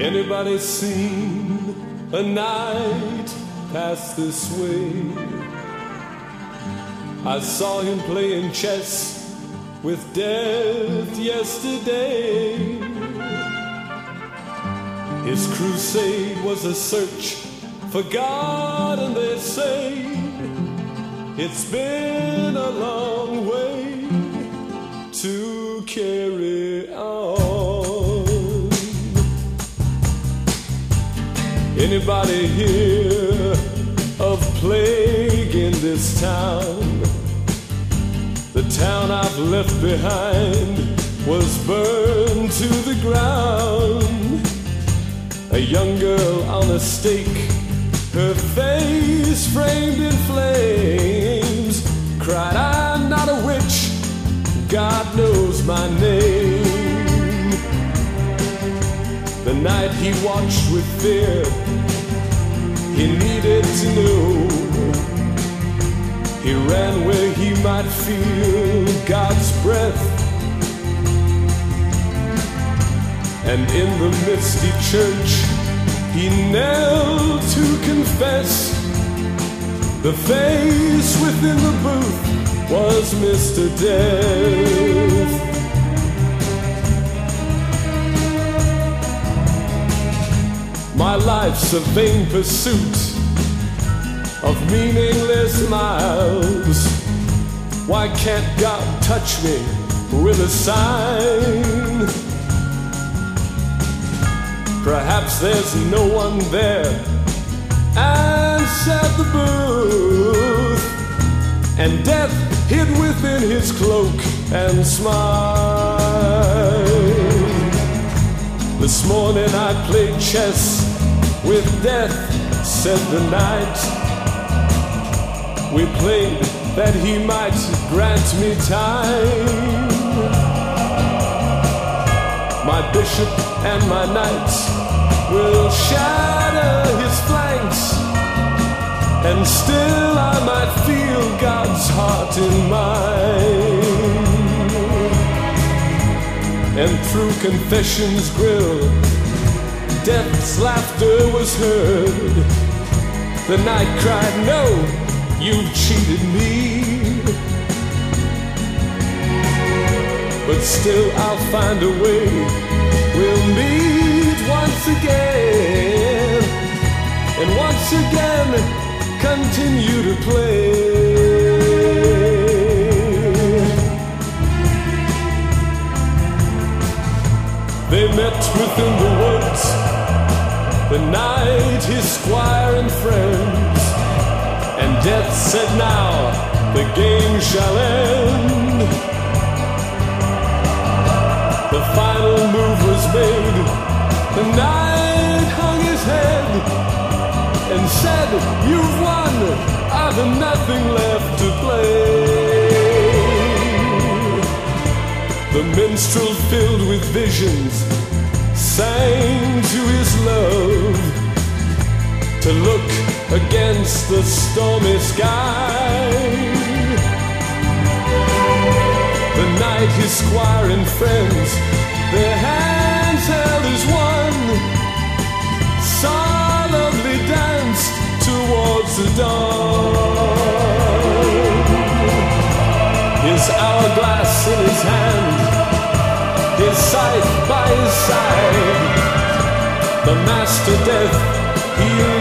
Anybody seen a night pass this way? I saw him playing chess with death yesterday. His crusade was a search for God, and they say it's been a long way to carry on. Anybody hear of plague in this town? The town I've left behind was burned to the ground. A young girl on a stake, her face framed in flames, cried, "I'm not a witch, God knows my name." The night he watched with fear, he needed to know. He ran where he might feel God's breath. And in the misty church, he knelt to confess. The face within the booth was Mr. Death. My life's a vain pursuit of meaningless miles. Why can't God touch me with a sign? Perhaps there's no one there, answered the booth, and death hid within his cloak and smiled. This morning I played chess with death, said the night. We played that he might grant me time. My bishop and my knights will shatter his flanks, and still I might feel God's heart in mine. And through confession's grill, death's laughter was heard. The night cried, "No, you've cheated me." But still I'll find a way. We'll meet once again, and once again continue to play. They met within the woods, the night his squire and friends, and death said, "Now the game shall end." The final move was made. The knight hung his head and said, "You've won, I've nothing left to play." The minstrel, filled with visions, sang to his love to look against the stormy sky. The night his squire and friends, their hands held as one, solemnly danced towards the dawn. His hourglass in his hand, his scythe by his side, the master death, he